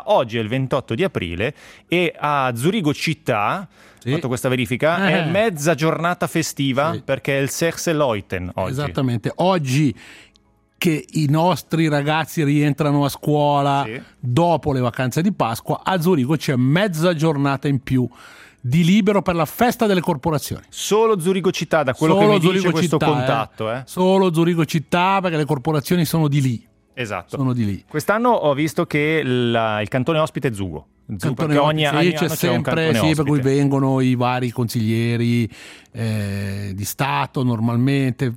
oggi è il 28 di aprile e a Zurigo città, ho fatto questa verifica, è mezza giornata festiva perché è il Sechseleuten oggi. Esattamente, oggi che i nostri ragazzi rientrano a scuola dopo le vacanze di Pasqua, a Zurigo c'è mezza giornata in più di libero per la festa delle corporazioni. Solo Zurigo città, da quello che mi dice questo contatto. Solo Zurigo città, perché le corporazioni sono di lì. Esatto. Sono di lì. Quest'anno ho visto che il cantone ospite è Zugo. Perché ogni anno c'è sempre, per cui vengono i vari consiglieri di Stato, normalmente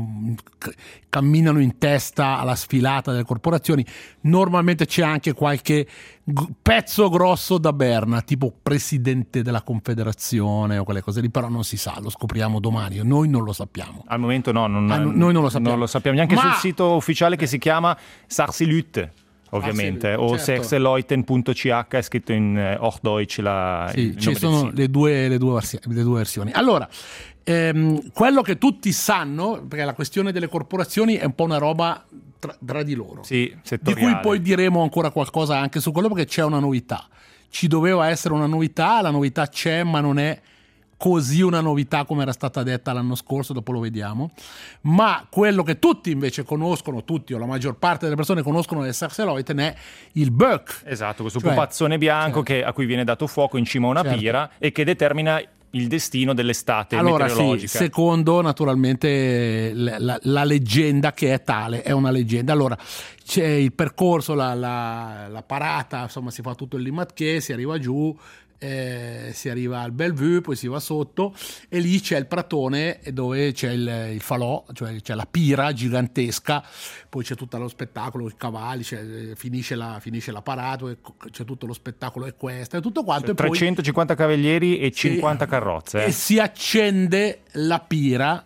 camminano in testa alla sfilata delle corporazioni. Normalmente c'è anche qualche pezzo grosso da Berna, tipo presidente della Confederazione o quelle cose lì, però non si sa, lo scopriamo domani, noi non lo sappiamo. Al momento no, noi non lo sappiamo. Non lo sappiamo neanche sul sito ufficiale che si chiama Sarsilüt. Ovviamente, o sechseleuten.ch è scritto in Hochdeutsch ci sono le due versioni. Allora, quello che tutti sanno, perché la questione delle corporazioni è un po' una roba tra di loro, di cui poi diremo ancora qualcosa anche su quello, perché c'è una novità. Ci doveva essere una novità, la novità c'è, ma non è così una novità come era stata detta l'anno scorso, dopo lo vediamo. Ma quello che tutti invece conoscono, tutti o la maggior parte delle persone conoscono del Sechseleuten è il Böck. Esatto, questo pupazzone bianco a cui viene dato fuoco in cima a una pira e che determina il destino dell'estate meteorologica. Sì, secondo naturalmente la leggenda, che è tale, è una leggenda. Allora c'è il percorso, la parata, insomma si fa tutto il Limmatché, si arriva giù, si arriva al Bellevue, poi si va sotto e lì c'è il pratone dove c'è il falò, cioè c'è la pira gigantesca, poi c'è tutto lo spettacolo, i cavalli, finisce la parata, c'è tutto lo spettacolo equestre e tutto quanto, cioè, 350 cavalieri e 50 carrozze e si accende la pira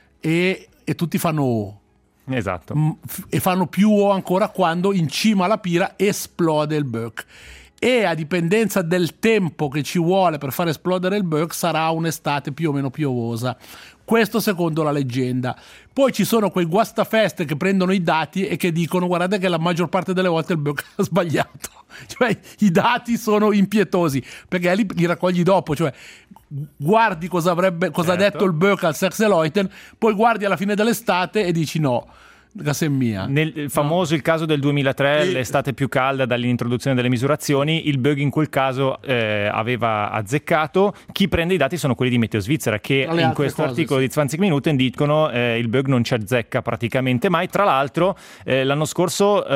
e tutti fanno esatto, e fanno più ancora quando in cima alla pira esplode il Böck. E a dipendenza del tempo che ci vuole per far esplodere il Böck sarà un'estate più o meno piovosa. Questo secondo la leggenda. Poi ci sono quei guastafeste che prendono i dati e che dicono: guardate che la maggior parte delle volte il Böck ha sbagliato. Cioè i dati sono impietosi, perché li raccogli dopo, cioè guardi cosa ha detto il Böck al Sechseleuten, poi guardi alla fine dell'estate e dici no, mia. Nel famoso il caso del 2003, l'estate più calda dall'introduzione delle misurazioni, il Böck in quel caso aveva azzeccato. Chi prende i dati sono quelli di Meteo Svizzera, che in questo articolo di 20 Minuten dicono il Böck non ci azzecca praticamente mai. Tra l'altro l'anno scorso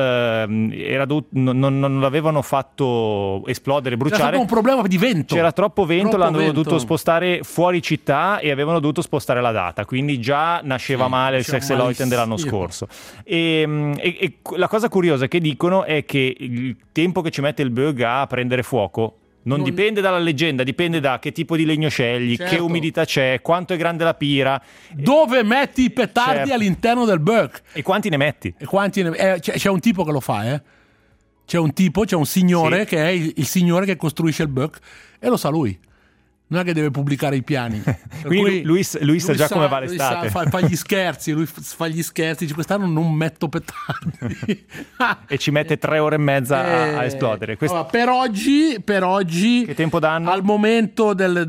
non l'avevano fatto esplodere, bruciare. C'era stato un problema di vento. C'era troppo vento, l'hanno dovuto spostare fuori città e avevano dovuto spostare la data, quindi già nasceva male il Sechseleuten dell'anno scorso. E la cosa curiosa che dicono è che il tempo che ci mette il Böck a prendere fuoco non dipende dalla leggenda, dipende da che tipo di legno scegli, che umidità c'è, quanto è grande la pira, dove metti i petardi all'interno del Böck e quanti ne metti. C'è un tipo che lo fa, c'è un signore che è il signore che costruisce il Böck e lo sa lui. Non è che deve pubblicare i piani. Quindi lui sa già come va l'estate. Fa gli scherzi, dice: quest'anno non metto petardi. E ci mette 3 ore e mezza a esplodere. Allora, per oggi che tempo danno? Al momento del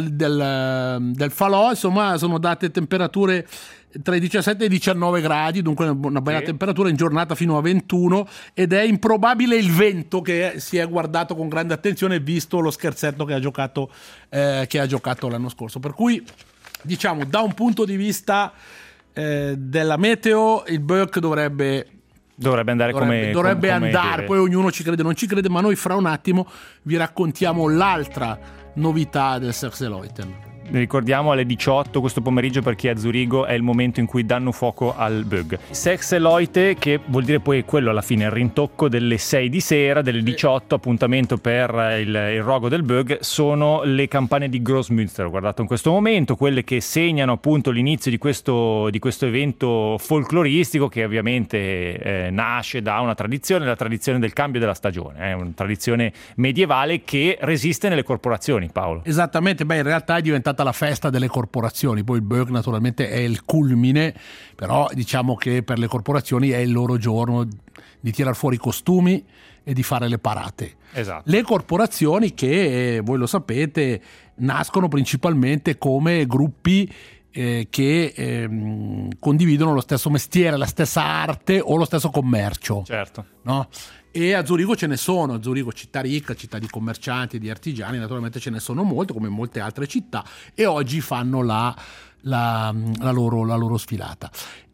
falò, insomma, sono date temperature tra i 17 e i 19 gradi, dunque una bella temperatura, in giornata fino a 21, ed è improbabile il vento, che si è guardato con grande attenzione visto lo scherzetto che ha giocato l'anno scorso. Per cui, diciamo, da un punto di vista della meteo, il Böck dovrebbe andare come poi ognuno ci crede o non ci crede, ma noi fra un attimo vi raccontiamo l'altra novità del Sechseleuten. Ricordiamo alle 18 questo pomeriggio, per chi è a Zurigo è il momento in cui danno fuoco al Böck. Sechseleuten, che vuol dire poi quello alla fine, il rintocco delle 6 di sera, delle 18 appuntamento per il rogo del Böck, sono le campane di Großmünster, guardate in questo momento, quelle che segnano appunto l'inizio di questo evento folcloristico, che ovviamente nasce da una tradizione, la tradizione del cambio della stagione, è una tradizione medievale che resiste nelle corporazioni, Paolo. Esattamente, in realtà è diventata diventata la festa delle corporazioni. Poi il Bug naturalmente è il culmine, però diciamo che per le corporazioni è il loro giorno di tirar fuori i costumi e di fare le parate. Esatto. Le corporazioni, che voi lo sapete, nascono principalmente come gruppi che condividono lo stesso mestiere, la stessa arte o lo stesso commercio. Certo. No? E a Zurigo ce ne sono. Zurigo, città ricca, città di commercianti, di artigiani, naturalmente ce ne sono molto, come molte altre città, e oggi fanno la loro sfilata.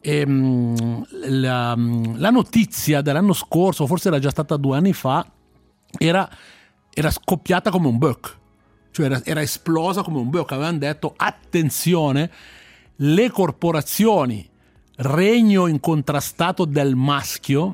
La notizia dell'anno scorso, forse era già stata 2 anni fa, era scoppiata come un bug, cioè era esplosa come un bug. Avevano detto: attenzione, le corporazioni, regno incontrastato del maschio,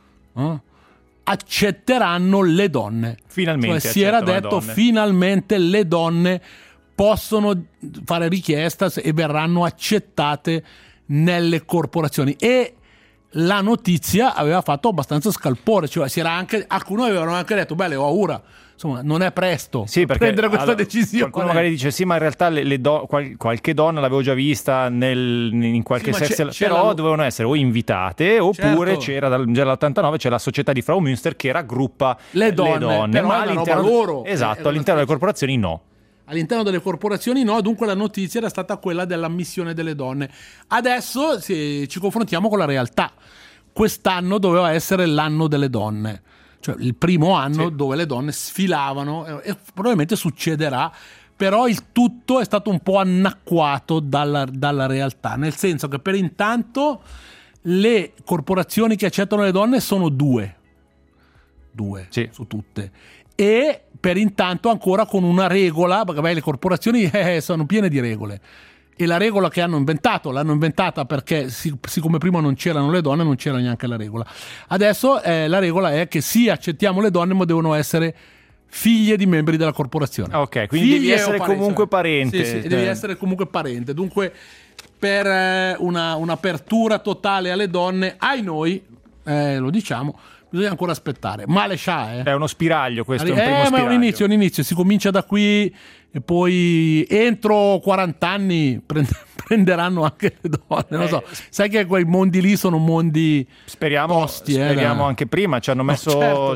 accetteranno le donne. Finalmente, cioè, si era detto finalmente le donne possono fare richiesta e verranno accettate nelle corporazioni. E la notizia aveva fatto abbastanza scalpore, cioè alcuni avevano anche detto: beh, ora insomma non è presto per prendere questa decisione. Qualcuno magari dice: sì, ma in realtà qualche donna l'avevo già vista in qualche sex, però dovevano essere o invitate oppure c'era dall'89 c'è la società di Frau Münster che raggruppa le donne, ma all'interno loro. All'interno delle corporazioni no. All'interno delle corporazioni no, dunque la notizia era stata quella dell'ammissione delle donne. Adesso ci confrontiamo con la realtà. Quest'anno doveva essere l'anno delle donne, cioè il primo anno dove le donne sfilavano, e probabilmente succederà, però il tutto è stato un po' annacquato dalla realtà, nel senso che per intanto le corporazioni che accettano le donne sono due su tutte, e per intanto ancora con una regola, perché le corporazioni sono piene di regole, e la regola che l'hanno inventata perché siccome prima non c'erano le donne, non c'era neanche la regola. Adesso la regola è che sì, accettiamo le donne, ma devono essere figlie di membri della corporazione. Ok, quindi devi essere comunque parente. Sì, devi essere comunque parente. Dunque, per un'apertura totale alle donne, ai noi, lo diciamo, bisogna ancora aspettare. Male scià, È uno spiraglio questo, è un primo ma spiraglio. È un inizio, si comincia da qui e poi entro 40 anni prenderanno anche le donne, non so. Sai che quei mondi lì sono mondi speriamo anche prima, ci hanno messo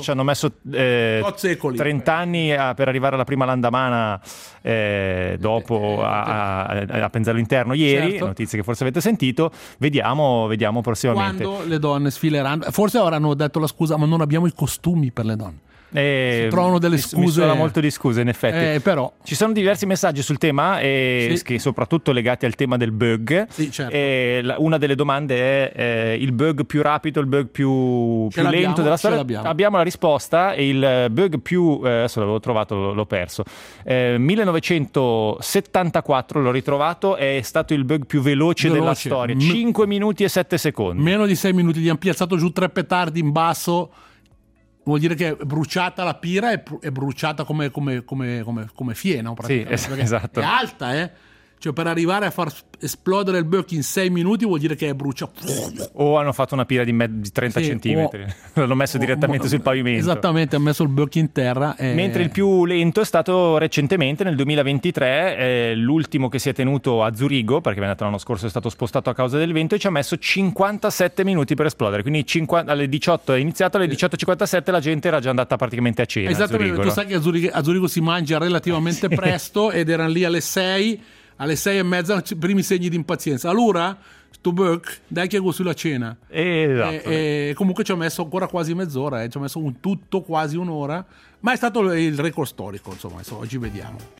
30 anni per arrivare alla prima landamana, dopo a Penzello Interno ieri, notizie che forse avete sentito. Vediamo prossimamente quando le donne sfileranno. Forse avranno detto la scusa: ma non abbiamo i costumi per le donne. Si trovano delle scuse. Mi suona molto di scuse, in effetti. Però ci sono diversi messaggi sul tema, che soprattutto legati al tema del bug. Sì, certo. Una delle domande è il bug più rapido, il bug più lento della storia. Abbiamo la risposta, e il bug più adesso l'avevo trovato, l'ho perso. 1974 l'ho ritrovato, è stato il bug più veloce della storia. 5 minuti e 7 secondi. Meno di 6 minuti, gli hanno piazzato giù 3 petardi in basso. Vuol dire che è bruciata la pira, è bruciata come fieno, praticamente. Sì, esatto. È alta, Cioè, per arrivare a far esplodere il bug in 6 minuti vuol dire che è bruciata. O hanno fatto una pira di 30 centimetri, l'hanno messo direttamente sul pavimento. Esattamente, ha messo il bug in terra. Mentre il più lento è stato recentemente, nel 2023, l'ultimo che si è tenuto a Zurigo, perché l'anno scorso è stato spostato a causa del vento, e ci ha messo 57 minuti per esplodere. Quindi alle 18 è iniziato, alle 18:57 la gente era già andata praticamente a cena. Esattamente, tu sai che a Zurigo si mangia relativamente presto, ed erano lì alle 6. Alle 6:30 i primi segni di impazienza. Allora, sto Buck, dai che sulla cena. Esatto. E comunque ci ha messo ancora quasi mezz'ora, ci ha messo quasi un'ora, ma è stato il record storico, insomma, oggi vediamo.